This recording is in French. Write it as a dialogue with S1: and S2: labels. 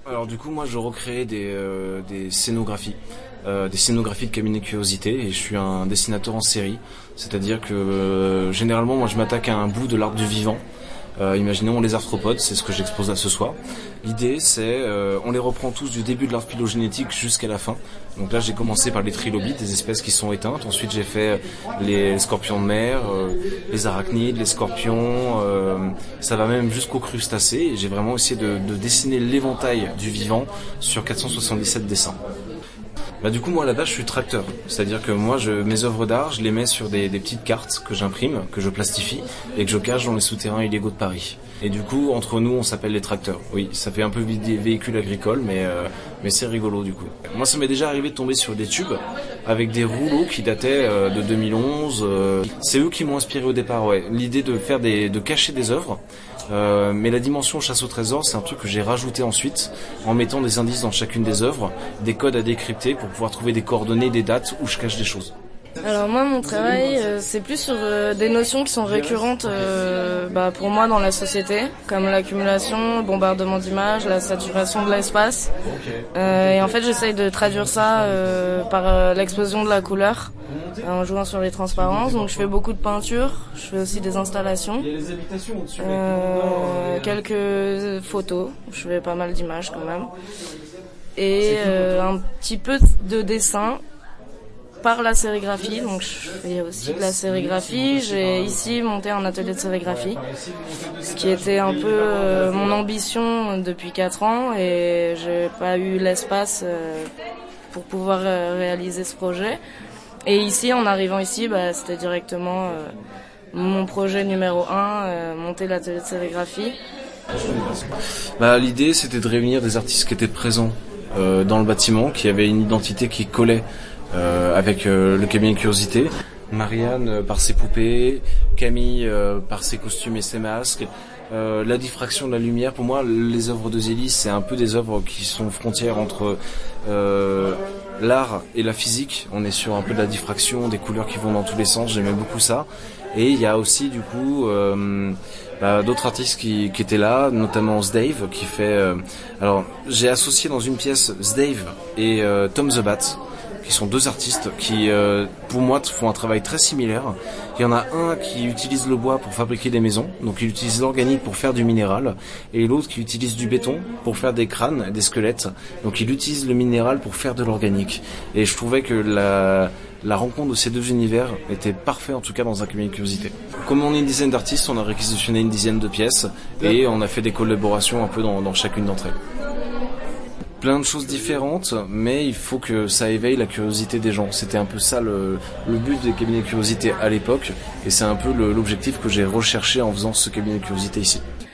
S1: Alors du coup, moi, je recrée des scénographies. Des scénographies de cabinet de curiosité et je suis un dessinateur en série, c'est-à-dire que généralement moi je m'attaque à un bout de l'arbre du vivant. Imaginons les arthropodes, c'est ce que j'expose là ce soir. L'idée c'est, on les reprend tous du début de l'arbre phylogénétique jusqu'à la fin. Donc là j'ai commencé par les trilobites, des espèces qui sont éteintes. Ensuite j'ai fait les scorpions de mer, les arachnides, les scorpions. Ça va même jusqu'aux crustacés. Et j'ai vraiment essayé de dessiner l'éventail du vivant sur 477 dessins. Bah du coup moi là-bas je suis tracteur, c'est-à-dire que moi mes œuvres d'art je les mets sur des petites cartes que j'imprime, que je plastifie et que je cache dans les souterrains illégaux de Paris. Et du coup entre nous on s'appelle les tracteurs. Oui, ça fait un peu véhicule agricole mais c'est rigolo du coup. Moi ça m'est déjà arrivé de tomber sur des tubes avec des rouleaux qui dataient de 2011. C'est eux qui m'ont inspiré au départ, ouais. L'idée de cacher des œuvres. Mais la dimension chasse au trésor, c'est un truc que j'ai rajouté ensuite en mettant des indices dans chacune des œuvres, des codes à décrypter pour pouvoir trouver des coordonnées, des dates où je cache des choses.
S2: Alors moi mon travail c'est plus sur des notions qui sont récurrentes pour moi dans la société, comme l'accumulation, le bombardement d'images, la saturation de l'espace. Et en fait j'essaye de traduire ça par l'explosion de la couleur en jouant sur les transparences. Donc je fais beaucoup de peinture, je fais aussi des installations, quelques photos, je fais pas mal d'images quand même, et un petit peu de dessin par la sérigraphie. Donc je fais aussi de la sérigraphie. J'ai ici monté un atelier de sérigraphie, ce qui était un peu mon ambition depuis 4 ans et j'ai pas eu l'espace pour pouvoir réaliser ce projet. Et ici, en arrivant ici, c'était directement mon projet numéro 1, monter l'atelier de sérigraphie.
S1: L'idée c'était de réunir des artistes qui étaient présents dans le bâtiment, qui avaient une identité qui collait avec le cabinet de curiosité. Marianne par ses poupées, Camille par ses costumes et ses masques, la diffraction de la lumière. Pour moi, les œuvres de Zélie, c'est un peu des œuvres qui sont frontières entre l'art et la physique. On est sur un peu de la diffraction, des couleurs qui vont dans tous les sens, j'aimais beaucoup ça. Et il y a aussi du coup d'autres artistes qui étaient là, notamment Zdave qui fait... alors j'ai associé dans une pièce Zdave et Tom the Bat, qui sont 2 artistes qui, pour moi, font un travail très similaire. Il y en a un qui utilise le bois pour fabriquer des maisons, donc il utilise l'organique pour faire du minéral, et l'autre qui utilise du béton pour faire des crânes, des squelettes, donc il utilise le minéral pour faire de l'organique. Et je trouvais que la rencontre de ces 2 univers était parfaite, en tout cas dans un cabinet de curiosité. Comme on est une dizaine d'artistes, on a réquisitionné une dizaine de pièces, et on a fait des collaborations un peu dans chacune d'entre elles. Plein de choses différentes, mais il faut que ça éveille la curiosité des gens. C'était un peu ça le but des cabinets de curiosité à l'époque, et c'est un peu l'objectif que j'ai recherché en faisant ce cabinet de curiosité ici.